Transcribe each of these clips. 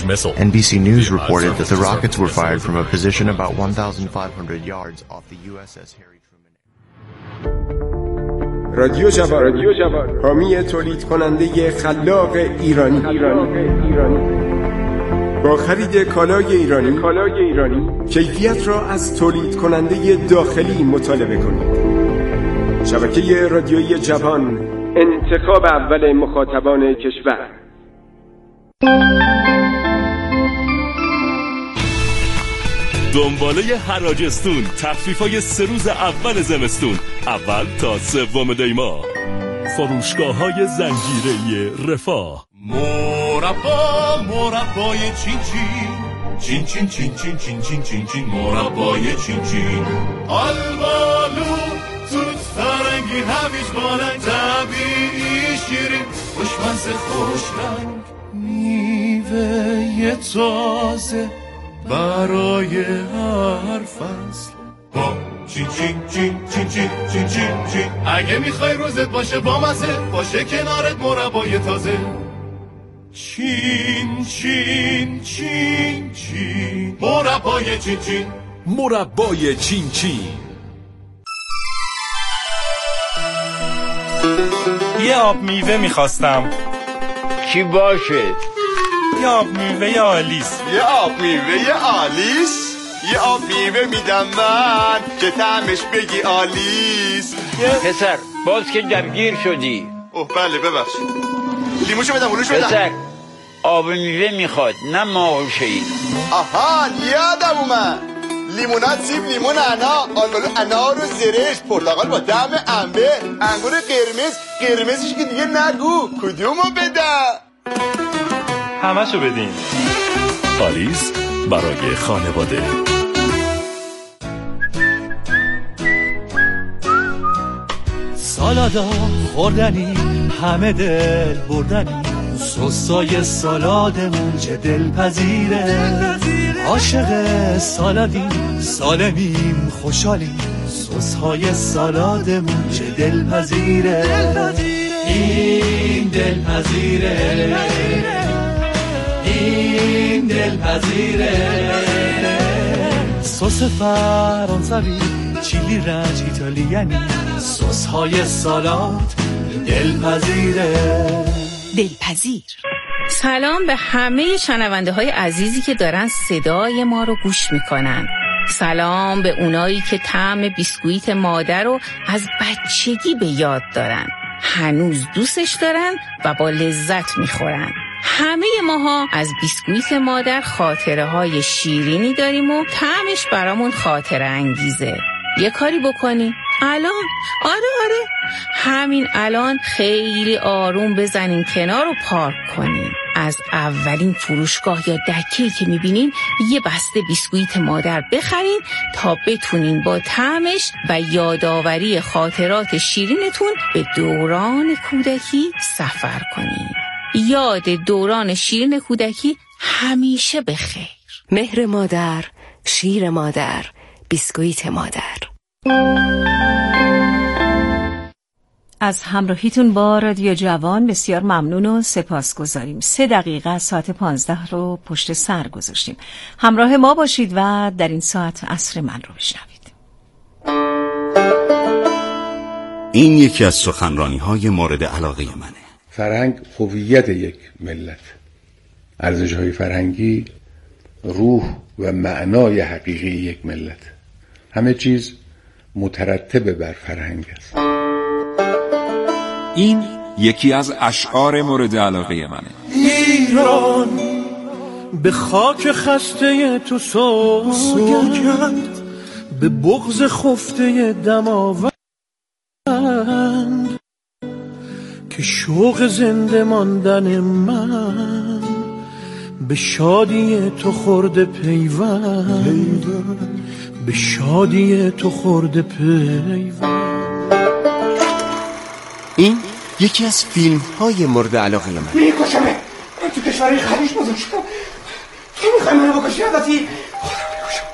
long-range missile. NBC News reported that the rockets were fired from a position about 1,500 yards off the USS Harry Truman. رادیو جوان حامی تولید کننده خلاق ایرانی. با خرید کالای ایرانی کیفیت را از تولید کننده داخلی مطالبه کنید. شبکه رادیویی جوان، انتخاب اول مخاطبان کشور. دنباله حراجستون، تخفیف‌های 3 روز اول زمستون، اول تا 3 دی‌ماه. فروشگاه‌های زنجیره‌ای رفاه. مربای چین چین مربای چین چین آلبالو توت فرنگی هویج بالنگ طبیعی شیرین خوشمزه خوش رنگ میوه تازه برای هر فصل با چین چین چین چین چین چین چین چین اگه میخوای روزت باشه با مزه باشه کنارت مربای تازه چین چین چین چین مربای چین چین مربای چین چین. یه آب میوه میخواستم. چی باشه؟ یه آب میوه آلیس. یه آب میوه آلیس؟ یه آب میوه میدم من که طعمش بگی آلیس. پسر باز که دمگیر شدی. اوه بله ببخشید. لیموشو بدم اولوشو بدم. پسر آب میوه میخواد نه ماهوشه‌ای. آها یادم اومد. لیمونات، سیب، لیمون، آلبالو، انار و زرشت، پرتقال با طعم انبه، انگور قرمزش که دیگه نگو. کدومو بدم؟ همشو بدین. آلیس برای خانواده. سالادا خوردنی همه دل بردنی سسای سالادمون چه دلپذیره عاشق سالادیم سالمیم خوشحالیم سسهای سالادمون چه دلپذیره این دلپذیره این دلپذیره سس فرانسوی چیلی رنج ایتالیانی سس‌های سالاد دلپذیر. سلام به همه شنونده های عزیزی که دارن صدای ما رو گوش میکنن. سلام به اونایی که طعم بیسکویت مادر رو از بچگی به یاد دارن، هنوز دوستش دارن و با لذت میخورن. همه ماها از بیسکویت مادر خاطره های شیرینی داریم و طعمش برامون خاطره انگیزه. یه کاری بکنی الان، آره همین الان خیلی آروم بزنین کنار و پارک کنین. از اولین فروشگاه یا دکه‌ای که میبینین یه بسته بیسکویت مادر بخرین تا بتونین با طعمش و یادآوری خاطرات شیرینتون به دوران کودکی سفر کنین. یاد دوران شیرین کودکی همیشه بخیر. مهر مادر، شیر مادر، بیسکویت مادر. از همراهیتون با رادیو جوان بسیار ممنون و سپاسگزاریم. 3 دقیقه از ساعت 15 رو پشت سر گذاشتیم. همراه ما باشید و در این ساعت عصر من رو بشنوید. این یکی از سخنرانی‌های مورد علاقه منه. فرهنگ هویت یک ملت، ارزش‌های فرهنگی روح و معنای حقیقی یک ملت. همه چیز مترتب بر فرهنگ است. این یکی از اشعار مورد علاقه منه. ایران به خاک خسته تو سوگند، به بغض خفته دماوند که شوق زنده ماندن من به شادی تو خورده پیوند، به شادی تو خورده پیوند. این یکی از فیلم های مورد علاقه من. میکشمه، من تو کشورهای خلیج بزرگ شدم، تو میخوای منو بکشی؟ البته خودم میکشم.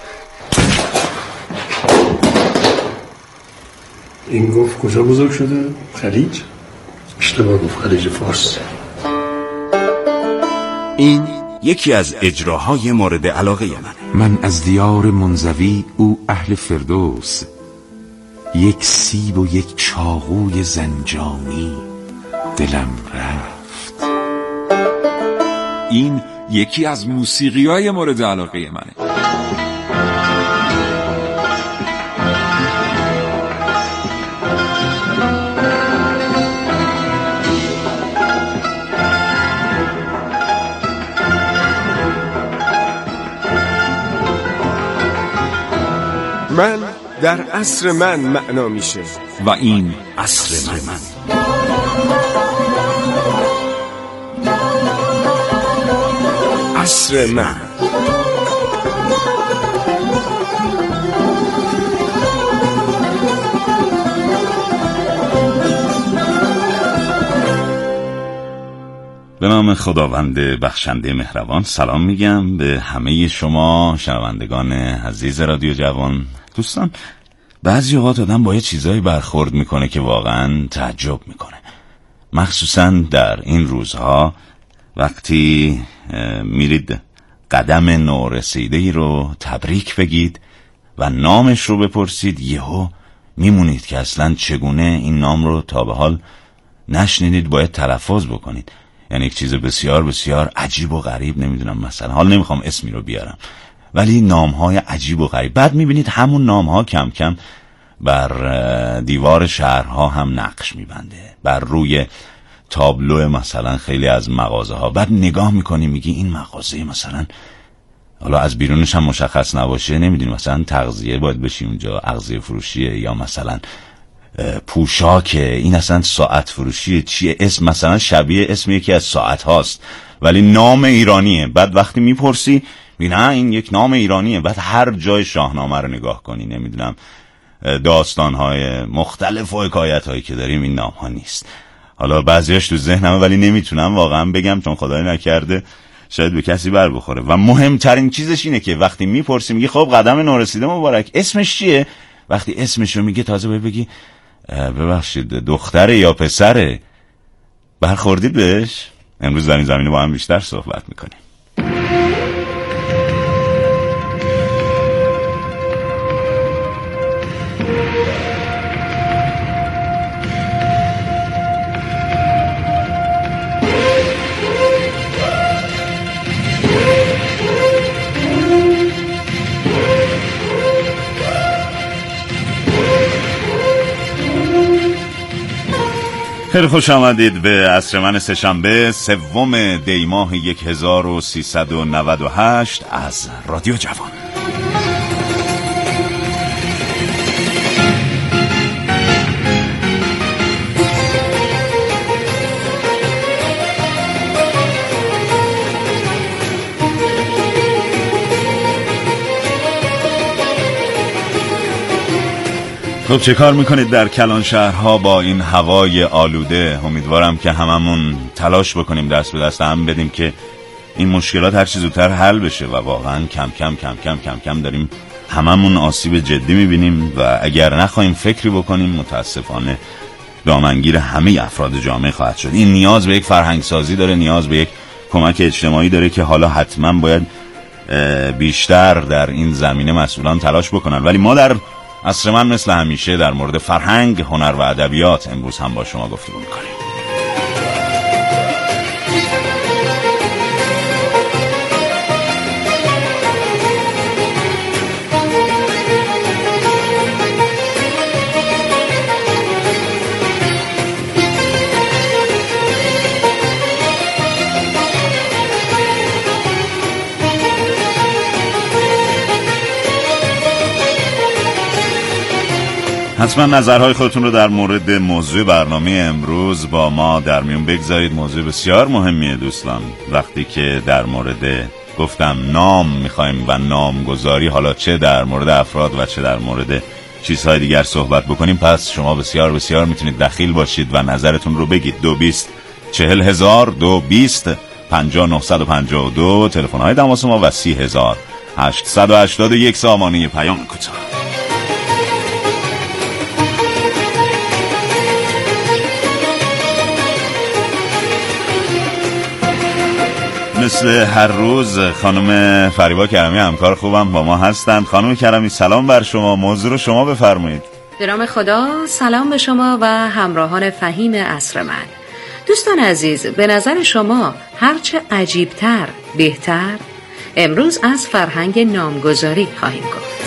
این گفت کجا بزرگ شده؟ خلیج؟ اشتباه گفت، خلیج فارس. این یکی از اجراهای مورد علاقه منه. من از دیار منزوی، او اهل فردوس، یک سیب و یک چاقوی زنجانی دلم رفت. این یکی از موسیقی‌های مورد علاقه منه. من در عصر من معنا میشه و این عصر من. عصر من. به نام خداوند بخشنده مهربان سلام میگم به همه شما شنوندگان عزیز رادیو جوان. دوستان، بعضی اوقات آدم با یه چیزایی برخورد میکنه که واقعا تعجب میکنه، مخصوصا در این روزها وقتی میرید قدم نورسیده‌ای رو تبریک بگید و نامش رو بپرسید، یهو میمونید که اصلا چگونه این نام رو تا به حال نشنیدید باید تلفظ بکنید. یعنی یک چیز بسیار بسیار عجیب و غریب، نمیدونم، مثلا حالا نمیخوام اسمی رو بیارم، ولی نامهای عجیب و غریب. بعد میبینید همون نامها کم کم بر دیوار شهرها هم نقش میبنده، بر روی تابلو مثلا خیلی از مغازه ها. بعد نگاه میکنی میگی این مغازه مثلا، حالا از بیرونش هم مشخص نباشه، نمیدونی مثلا تغذیه باید بشی اونجا، اغذیه فروشیه، یا مثلا پوشاکه، این اصلا ساعت فروشیه، چیه، اسم مثلا شبیه اسم یکی از ساعت هاست ولی نام ایرانیه. بعد وقتی میپرسی میگی نه این یک نام ایرانیه. بعد هر جای شاهنامه رو نگاه کنی، نمیدونم داستانهای مختلف و حکایت هایی که داریم، این نام ها نیست. حالا بعضیاش تو ذهنمه ولی نمیتونم واقعا بگم چون خدای نکرده شاید به کسی بر بخوره. و مهمترین چیزش اینه که وقتی میپرسی میگی خب قدم نورسیده مبارک، اسمش چیه؟ وقتی اسمشو میگه تازه باید بگی ببخشید دختره یا پسره. برخوردید بهش؟ امروز در این زمینه با هم بیشتر صحبت میکنیم. خیلی خوش آمدید به عصر من سه‌شنبه 3 دی ماه 1398 از رادیو جوان. خب چه کار میکنید در کلان شهرها با این هوای آلوده؟ امیدوارم که هممون تلاش بکنیم، دست به دست هم بدیم که این مشکلات هر چه زودتر حل بشه و واقعا کم کم داریم هممون آسیب جدی میبینیم و اگر نخواهیم فکری بکنیم متاسفانه دامنگیر همه افراد جامعه خواهد شد. این نیاز به یک فرهنگ سازی داره، نیاز به یک کمک اجتماعی داره که حالا حتما باید بیشتر در این زمینه مسئولان تلاش بکنن. ولی ما در عصر من مثل همیشه در مورد فرهنگ، هنر و ادبیات امروز هم با شما گفتگو می‌کنیم. حتما نظرهای خودتون رو در مورد موضوع برنامه امروز با ما در میون بگذارید. موضوع بسیار مهمیه دوستان. وقتی که در مورد گفتم نام میخوایم و نامگذاری، حالا چه در مورد افراد و چه در مورد چیزهای دیگر صحبت بکنیم، پس شما بسیار بسیار میتونید دخیل باشید و نظرتون رو بگید. 220 40000 220 50952 تلفن‌های تماس ما و 30881 سامانه پیام کوتاه. مثل هر روز خانم فریبا کرمی همکار خوبم با ما هستند. خانم کرمی سلام بر شما، موضوع رو شما بفرمایید. به نام خدا، سلام به شما و همراهان فهیم عصر من. دوستان عزیز، به نظر شما هرچه عجیبتر بهتر؟ امروز از فرهنگ نامگذاری خواهیم گفت.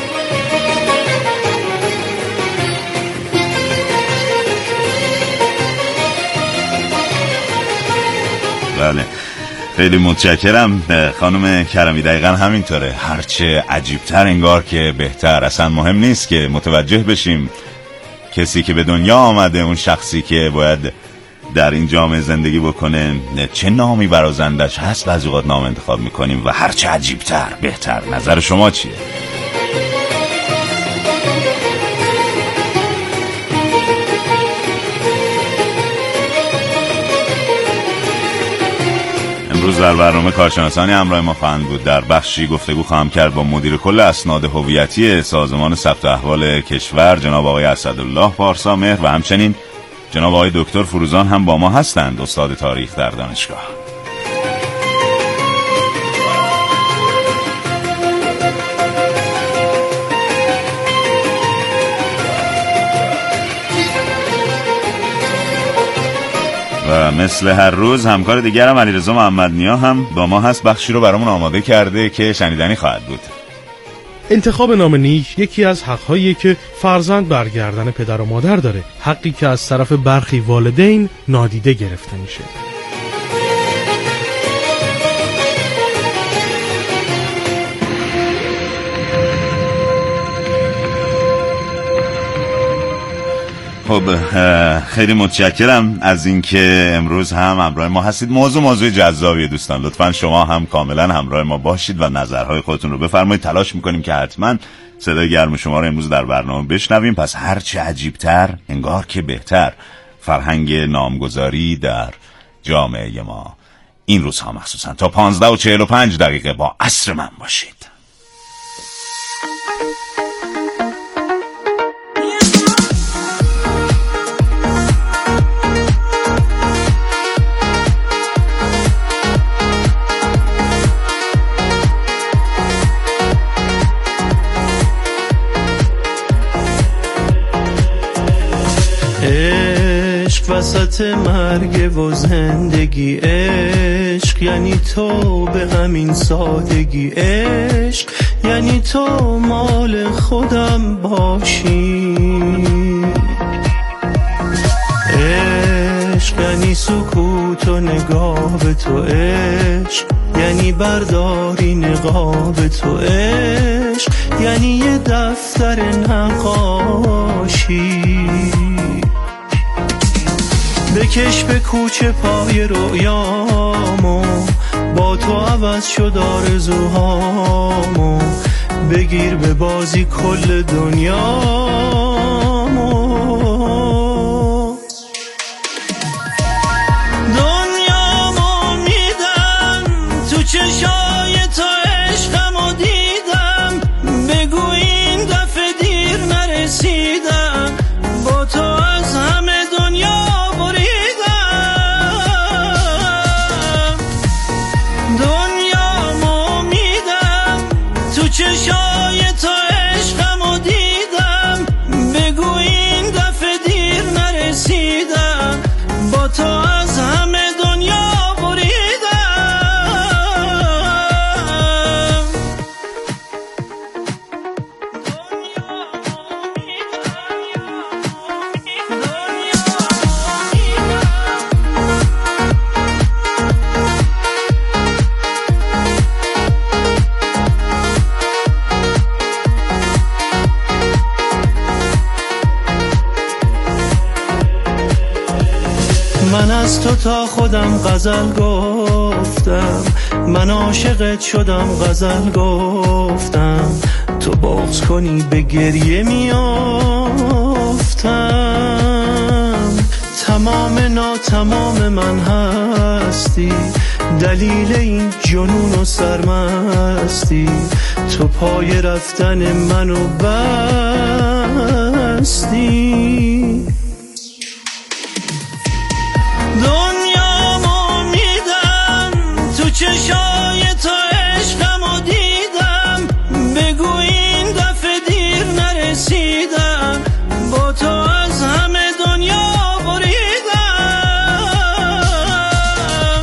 بله، خیلی متشکرم خانم کرمی. دقیقا همینطوره، هرچه عجیبتر انگار که بهتر. اصلا مهم نیست که متوجه بشیم کسی که به دنیا آمده، اون شخصی که باید در این جامعه زندگی بکنه، چه نامی برازندش هست. بعضی اوقات نام انتخاب میکنیم و هرچه عجیبتر بهتر. نظر شما چیه؟ امروز در برنامه کارشناسانی همراه ما خواهند بود. در بخشی گفتگو خواهم کرد با مدیر کل اسناد هویتی سازمان ثبت احوال کشور جناب آقای اسدالله پارسامهر و همچنین جناب آقای دکتر فروزان هم با ما هستند، استاد تاریخ در دانشگاه. و مثل هر روز همکار دیگرم علیرضا محمدنیا هم با ما هست، بخشی رو برامون آماده کرده که شنیدنی خواهد بود. انتخاب نام نیک یکی از حق‌هاییه که فرزند برگردن پدر و مادر داره، حقی که از طرف برخی والدین نادیده گرفته میشه. خب خیلی متشکرم از اینکه امروز هم همراه ما هستید. موضوع جذابیه دوستان، لطفاً شما هم کاملا همراه ما باشید و نظرهای خودتون رو بفرمایید. تلاش میکنیم که حتما صدای گرم شما رو امروز در برنامه بشنویم. پس هرچه عجیبتر انگار که بهتر، فرهنگ نامگذاری در جامعه ما این روزها مخصوصا. تا 15:45 با عصر من باشید. وسط مرگ و زندگی، عشق یعنی تو به همین سادگی، عشق یعنی تو مال خودم باشی، عشق یعنی سکوت و نگاه به تو، عشق یعنی برداری نقاب تو، عشق یعنی یه دفتر نقاشی. بکش به کوچه پای رویامو، با تو عوض شد آرزوهامو، بگیر به بازی کل دنیامو، دنیامو میدم تو چشای تو، عشقمو دیدم، بگو این دفعه دیر نرسیدم، با تو از همه دنیا چشای تو، عشقمو دیدم، بگو این دفعه دیر نرسیدم، با تو از همه دنیا بریدم. من از تو تا خودم غزل گفتم، من عاشقت شدم غزل گفتم، تو بغض کنی به گریه میافتم، تمام ناتمام من هستی، دلیل این جنون و سرمستی، تو پای رفتن منو بستی. دنیامو میدم تو چشای تو عشقمو دیدم، بگو این دفعه دیر نرسیدم، با تو از همه دنیا بریدم،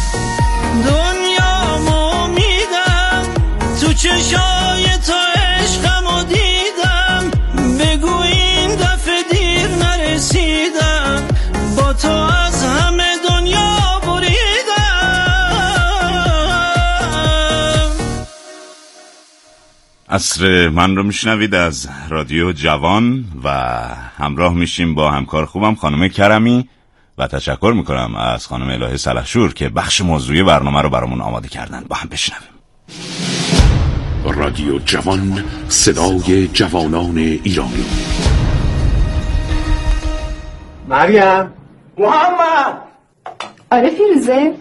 دنیامو میدم تو چشای تو عشقمو دیدم، بگو این دفعه دیر نرسیدم، با تو از همه دنیا عصر من رو میشنوید از رادیو جوان و همراه میشیم با همکار خوبم خانم کرمی و تشکر میکنم از خانم الهه سلحشور که بخش موضوعی برنامه رو برامون آماده کردن. با هم بشنویم. رادیو جوان، صدای جوانان ایرانی. مریم، محمد. آره فیروزه.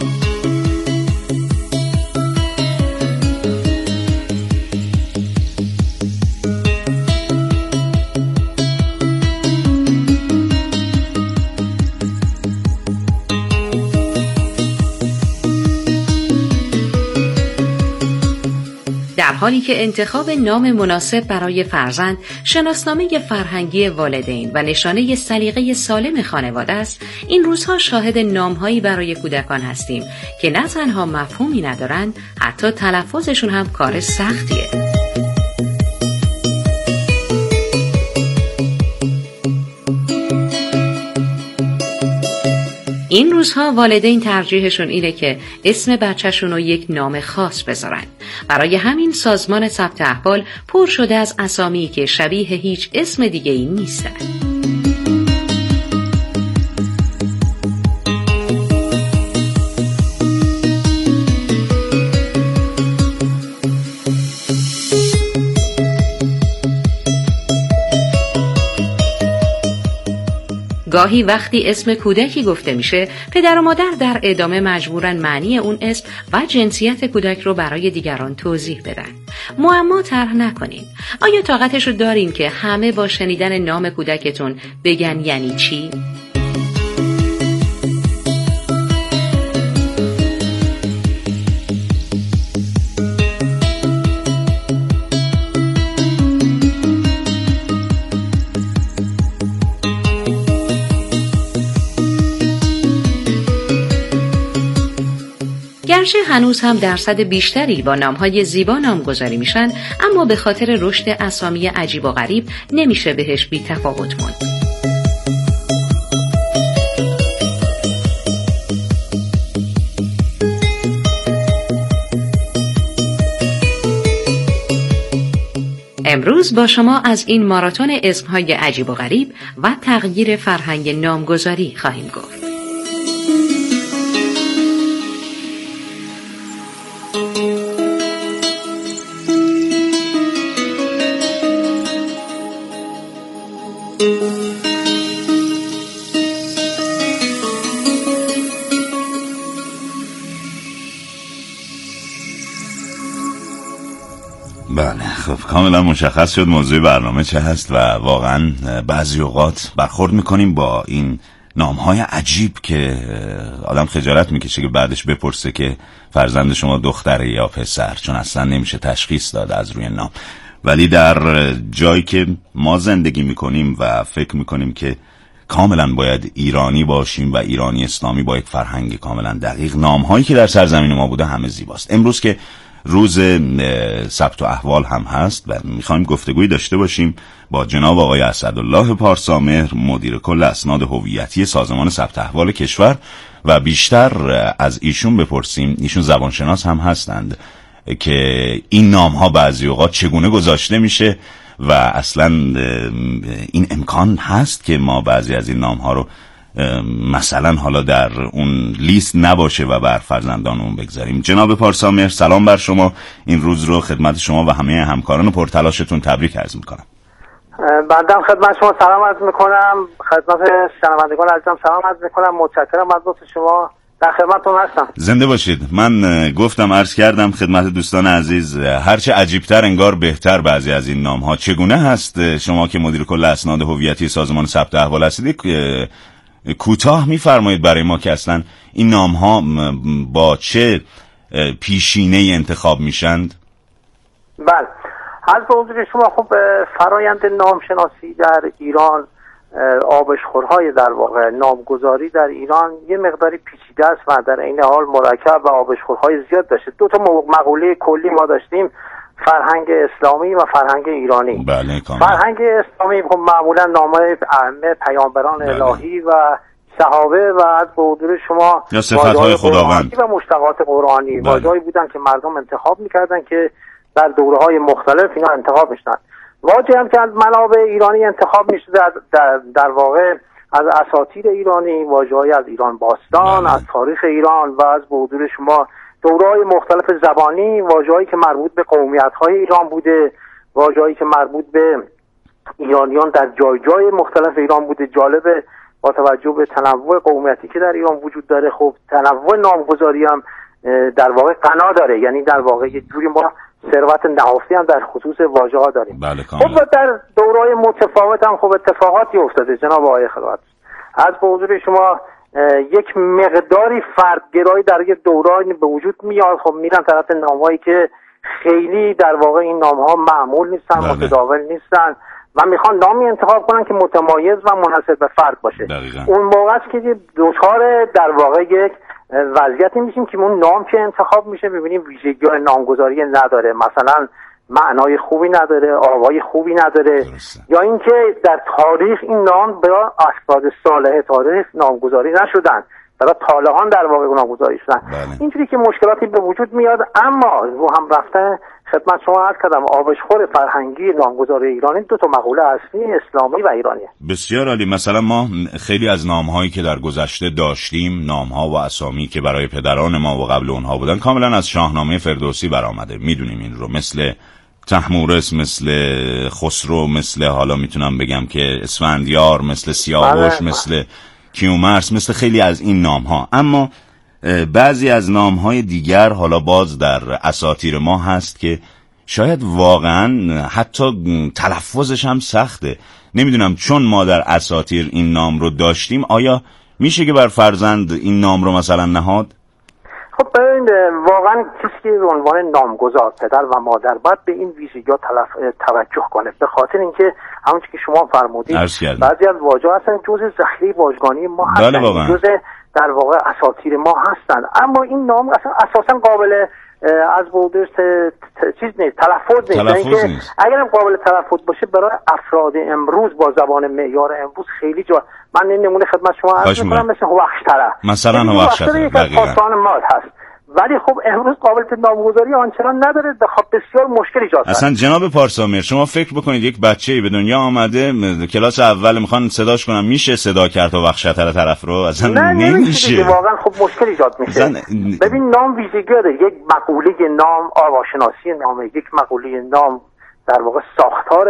در حالی که انتخاب نام مناسب برای فرزند شناسنامه فرهنگی والدین و نشانه سلیقه سالم خانواده است، این روزها شاهد نامهایی برای کودکان هستیم که نه تنها مفهومی ندارند، حتی تلفظشون هم کار سختیه. این روزها والدین ترجیحشون اینه که اسم بچه‌شون رو یک نام خاص بذارن. برای همین سازمان ثبت احوال پر شده از اسامی که شبیه هیچ اسم دیگه‌ای نیستن. گاهی وقتی اسم کودکی گفته میشه، پدر و مادر در ادامه مجبورن معنی اون اسم و جنسیت کودک رو برای دیگران توضیح بدن. معما طرح نکنین. آیا طاقتشو دارین که همه با شنیدن نام کودکتون بگن یعنی چی؟ گرچه هنوز هم درصد بیشتری با نامهای زیبا نامگذاری میشن، اما به خاطر رشد اسامی عجیب و غریب نمیشه بهش بی تفاوت موند. امروز با شما از این ماراتون اسمهای عجیب و غریب و تغییر فرهنگ نامگذاری خواهیم گفت. بله، خب کاملا مشخص شد موضوع برنامه چه هست و واقعا بعضی اوقات برخورد میکنیم با این نامهای عجیب که آدم خجالت میکشه که بعدش بپرسه که فرزند شما دختره یا پسر، چون اصلا نمیشه تشخیص داد از روی نام. ولی در جایی که ما زندگی میکنیم و فکر میکنیم که کاملا باید ایرانی باشیم و ایرانی اسلامی با یک فرهنگ کاملا دقیق، نامهایی که در سرزمین ما بوده همه زیباست. امروز که روز ثبت احوال هم هست و میخوایم گفتگویی داشته باشیم با جناب آقای اسدالله پارسامهر، مدیر کل اسناد هویتی سازمان ثبت احوال کشور و بیشتر از ایشون بپرسیم، ایشون زبانشناس هم هستند، که این نام ها بعضی اوقات چگونه گذاشته میشه و اصلا این امکان هست که ما بعضی از این نام ها رو مثلا حالا در اون لیست نباشه و بر فرزندان اون بگذاریم. جناب پارسامهر، سلام بر شما. این روز رو خدمت شما و همه همکاران پرتلاشتون تبریک عرض میکنم. بندم خدمت شما سلام عرض میکنم، خدمت شنوندگان عزیزم سلام عرض میکنم. متشکرم از لطف شما، در خدمتتون هستم. زنده باشید. من گفتم عرض کردم خدمت دوستان عزیز، هرچه عجیبتر انگار بهتر بعضی از این نام ها. چگونه هست شما که مدیر کل اسناد هویتی سازمان ثبت احوال هستید کوتاه میفرمایید برای ما که اصلا این نام ها با چه پیشینه انتخاب میشند؟ بله، از به حضور شما خب فرایند نامشناسی در ایران، آبشخورهای در واقع نامگذاری در ایران یه مقداری پیچیده است و در این حال مرکب و آبشخورهای زیاد داشته. دو تا مقوله کلی ما داشتیم، فرهنگ اسلامی و فرهنگ ایرانی. بله، فرهنگ اسلامی خب معمولا نامهای ائمه، پیامبران الهی و صحابه و از به حضور شما یا صفاتهای خداوند و مشتقات قرآنی واژه‌ای بودن که مردم انتخاب می‌کردن که در دوره‌های مختلف اینا انتخاب می‌شدن. واژه‌ای هم که از منابع ایرانی انتخاب می‌شده در واقع از اساطیر ایرانی، واژه‌ای از ایران باستان، از تاریخ ایران و از به حضور شما دوره‌های مختلف زبانی، واژه‌ای که مربوط به قومیت‌های ایران بوده، واژه‌ای که مربوط به ایرانیان در جای مختلف ایران بوده. جالبه با توجه به تنوع قومیتی که در ایران وجود داره، خب تنوع نامگذاری هم در واقع غنا داره، یعنی در واقع یه جوری ما ثروت نهفته هم در خصوص واژه‌ها داریم. بله، خب در دوره‌های متفاوت هم خب اتفاقاتی افتاده جناب آقای خدمت. از به حضور شما یک مقداری فردگرایی در یک دورانی به وجود میاد، خب میرن طرف نام‌هایی که خیلی در واقع این نام‌ها معمول نیستن، متداول نیستن و میخوان نامی انتخاب کنن که متمایز و منحصر به فرد باشه. اون موقع است که دچار در واقع یک وضعیتی میشیم که اون نام که انتخاب میشه ببینیم ویژگی‌های نامگذاری نداره، مثلا معنای خوبی نداره، آوای خوبی نداره، یا اینکه در تاریخ این نام به افراد صالح تاریخ نامگذاری نشدن، برای طالحان در واقع نامگذاری شدن. اینجوری که مشکلاتی به وجود میاد. اما رو هم رفتن خدمت شما عرض کردم آبشخور فرهنگی نامگذاری ایرانی دو تا مقوله اصلی اسلامی و ایرانیه. بسیار عالی. مثلا ما خیلی از نام‌هایی که در گذشته داشتیم، نام‌ها و اسامی که برای پدران ما و قبل اونها بودن، کاملا از شاهنامه فردوسی برآمده. میدونیم این رو، مثل تحمورس، مثل خسرو، مثل حالا میتونم بگم که اسفندیار، مثل سیاوش، مثل کیومرث، مثل خیلی از این نام‌ها. اما بعضی از نام‌های دیگر حالا باز در اساطیر ما هست که شاید واقعا حتی تلفظش هم سخته. نمیدونم چون ما در اساطیر این نام رو داشتیم، آیا میشه که بر فرزند این نام رو مثلا نهاد؟ خب ببین، واقعا کسی که به عنوان نامگذار پدر و مادر باید به این ویژگی‌ها توجه کنه، به خاطر اینکه همونجوری که شما فرمودید بعضی از واژه‌ها اصلا جزء ذخیره واژگانی ما هستن، جزء در واقع اساطیر ما هستن، اما این نام اصلا اساسا قابل از بودش چیز نیست، تلفظ نیست. اگر قابل تلفظ باشه برای افراد امروز با زبان معیار امروز خیلی جا. من این نمونه خدمت شما عرض می‌کنم، مثل هوخشتره، مثلا هوخشتره یک پاسان مال هست، ولی خب امروز قابلیت نامگذاری آنچنان نداره، خب بسیار مشکل ایجاد کرده. اصلا جناب پارسامیر، شما فکر بکنید یک بچه‌ای به دنیا آمده، کلاس اول میخوان صداش کنن، میشه صدا کرد و وخشتر طرف رو؟ اصلا نمیشه. واقعا خب مشکل ایجاد میشه. ببین نام ویژگی داره، یک مقوله نام آواشناسی نامه، یک مقوله نام در واقع ساختار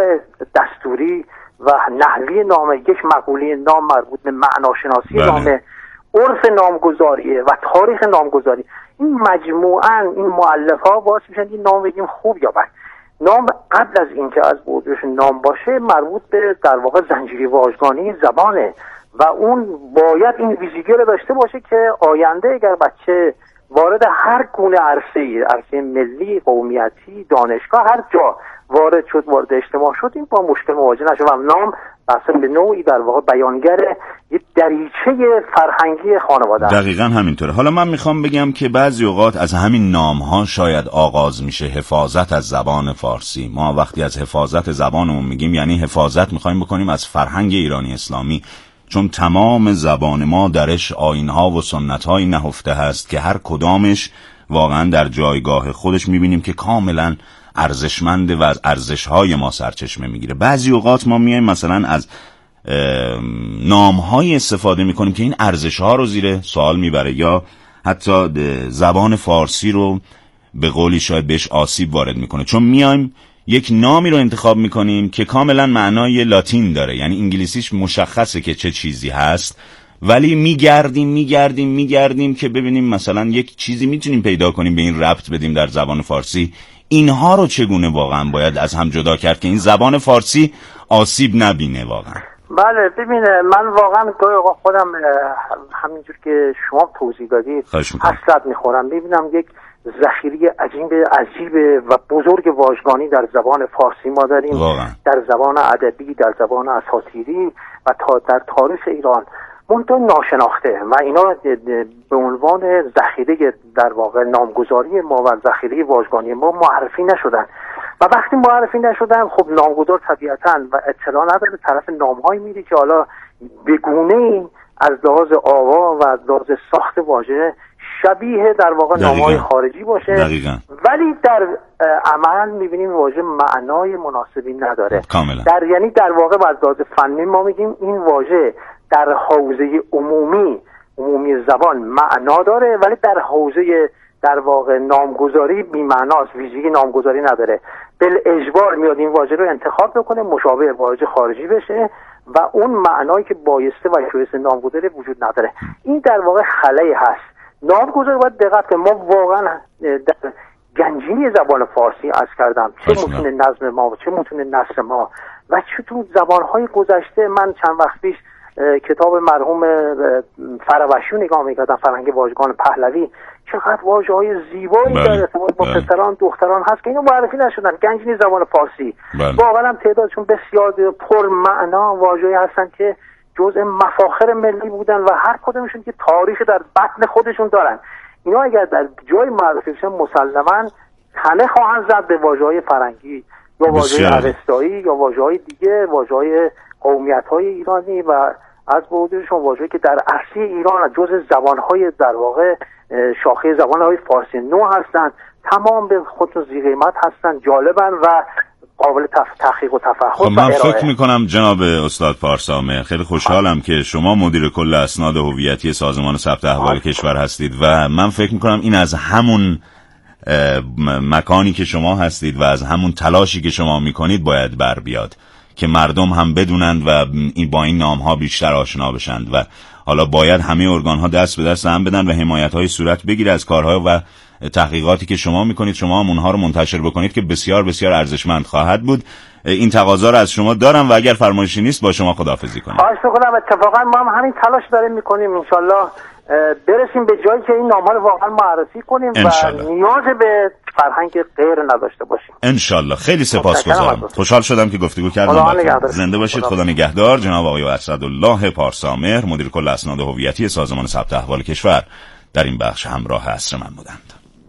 دستوری و نحوی نامه، یک مقوله نام مربوط به معناشناسی نامه، عرف نامگذاریه و تاریخ نامگذاری. این مجموعاً این مؤلفه‌ها باعث میشن این نام بگیم خوب یا بد. نام قبل از اینکه از بودش نام باشه مربوط به در واقع زنجیره واژگانی زبانه و اون باید این ویژگی رو داشته باشه که آینده اگر بچه وارد هر گونه عرصه ملی، قومیتی، دانشگاه، هر جا وارد شد، وارد اجتماع شد، این با مشکل مواجه نشه و نام اصلا به نوعی در واقع بیانگر یه دریچه فرهنگی خانواده است. دقیقاً همینطوره. حالا من میخوام بگم که بعضی اوقات از همین نام‌ها شاید آغاز میشه حفاظت از زبان فارسی. ما وقتی از حفاظت زبانمون میگیم یعنی حفاظت میخوایم بکنیم از فرهنگ ایرانی اسلامی، چون تمام زبان ما درش آیین‌ها و سنت‌هایی نهفته هست که هر کدامش واقعاً در جایگاه خودش میبینیم که کاملاً ارزشمنده و از ارزش‌های ما سرچشمه میگیره. بعضی اوقات ما میایم مثلا از نام‌های استفاده میکنیم که این ارزش‌ها رو زیر سوال میبره یا حتی زبان فارسی رو به قولی شاید بهش آسیب وارد میکنه، چون میایم یک نامی رو انتخاب میکنیم که کاملا معنای لاتین داره، یعنی انگلیسیش مشخصه که چه چیزی هست، ولی میگردیم که ببینیم مثلا یک چیزی میتونیم پیدا کنیم به این ربط بدیم در زبان فارسی. اینها رو چگونه واقعا باید از هم جدا کرد که این زبان فارسی آسیب نبینه واقعا؟ بله ببینه، من واقعا گاهی اوقات خودم همینجور که شما توضیح دادید حسرت میخورم. ببینم یک ذخیره عجیب و بزرگ واژگانی در زبان فارسی ما داریم، در زبان ادبی، در زبان اساطیری و در تاریخ ایران منتها ناشناخته و اینا به عنوان ذخیره در واقع نامگذاری ما و ذخیره واژگانی ما معرفی نشدن و وقتی معرفی نشدن خب نامگذار طبیعتاً و اطلاع نداره طرف نامهایی میری که حالا به گونه‌ای از لحاظ آوا و از لحاظ ساخت واژه شبیه در واقع نامه‌های خارجی باشه ولی در عمل میبینیم واژه معنای مناسبی نداره کاملا. یعنی در واقع از لحاظ فنی ما میگیم این واژه در حوزه عمومی زبان معنا داره ولی در حوزه در واقع نامگذاری بی‌معناست، ویژگی نامگذاری نداره. بالاجبار میاد این واژه رو انتخاب بکنه مشابه واژه خارجی بشه و اون معنایی که بایسته و شایسته نامگذاری وجود نداره. این در واقع خلأی هست. نامگذاری باید دقت کنیم. ما واقعا در گنجینی زبان فارسی عرض کردم چه متون نظم ما و چه متون نثر ما و چه تو زبانهای گذشته. من چند وقت پیش کتاب مرحوم فروشی رو نگاه میکردم، فرهنگ واژگان پهلوی، چقدر واژه‌های زیبایی در ارتباط با پسران دختران هست که اینو معرفی نشدن. گنجینی زبان فارسی واقعا تعدادشون بسیار پرمعنا واژه‌ای هستن که جزء مفاخر ملی بودن و هر کدومشون که تاریخ در بطن خودشون دارن. اینا اگر در جای معرفی بشن مسلماً همه خواهند زد به واژه‌های فرنگی یا واژه‌های اوستایی یا واژه‌های دیگه، واژه‌های قومیت‌های ایرانی و از بودشون واژه‌ای که در عرصه ایران جزء زبان‌های در واقع شاخه زبان‌های فارسی نو هستند، تمام به خودشون ذی قیمت هستند، جالبن و قابل تحقیق و تفحص. خب من فکر میکنم جناب استاد پارسامر خیلی خوشحالم که شما مدیر کل اسناد هویتی سازمان ثبت احوال کشور هستید و من فکر میکنم این از همون مکانی که شما هستید و از همون تلاشی که شما میکنید باید بر بیاد که مردم هم بدونند و با این نامها بیشتر آشنا بشند و حالا باید همه ارگان‌ها دست به دست هم بدن و حمایت‌های صورت بگیره از کارها و تحقیقاتی که شما میکنید. شما هم اونها رو منتشر بکنید که بسیار بسیار ارزشمند خواهد بود. این تقاضا رو از شما دارم و اگر فرمایشی نیست با شما خداحافظی کنم. خواهش می‌کنم. اتفاقا ما هم همین تلاش داریم میکنیم انشالله برسیم به جایی که این نام‌ها رو واقعا معرفی کنیم و نیاز به فرهنگ غیر نداشته باشیم انشالله. خیلی سپاسگزارم. خوشحال شدم که گفتگو کردیم. زنده باشید. خدا نگهدار. جناب آقای اسدالله پارسامر مدیر کل اسناد هویتی سازمان ثبت احوال کشور در این بخش همراه عصر من بودند.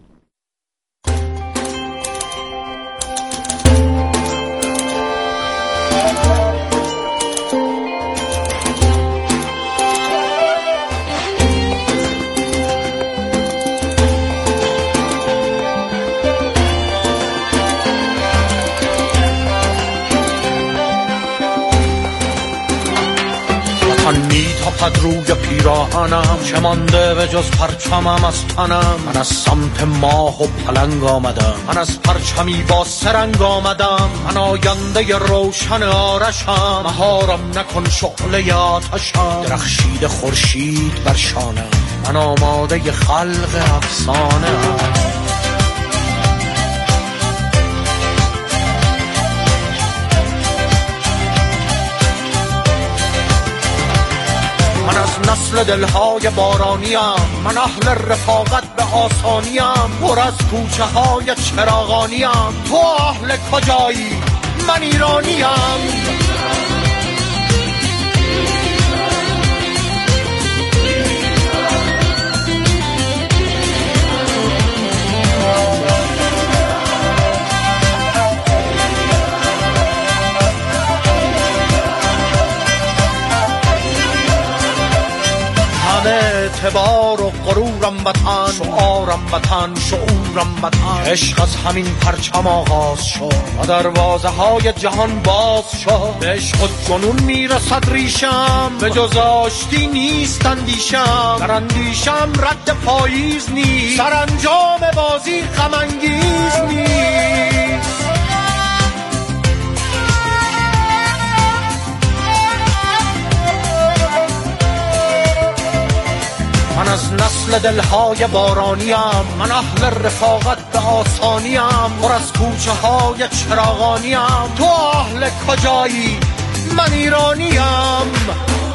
میتاپد روی پیراهنم چه مانده به جز پرچمم از تنم. من از سمت ماه و پلنگ آمدم، من از پرچمی با سرنگ آمدم. من آینده روشن آرشم، مهارم نکن شعله آتشم. درخشید خورشید بر شانم، من آماده خلق افسانه. نسل دلهای بارانیم، من اهل رفاقت به آسانیم. پر از کوچه های چراغانیم، تو اهل کجایی؟ من ایرانیم. اعتبار و غرورم وطن، شعارم وطن، شعورم وطن. عشق از همین پرچم آغاز شد و دروازه های جهان باز شد. به عشق و جنون میرسد ریشم، به جز آشتی نیست اندیشم. در اندیشم رد پاییز نیست، سرانجام بازی غم انگیز نیست. من از نسل دلهای بارانیم، من اهل رفاقت به آسانیم. پر از کوچه های چراغانیم، تو اهل کجایی؟ من ایرانیم.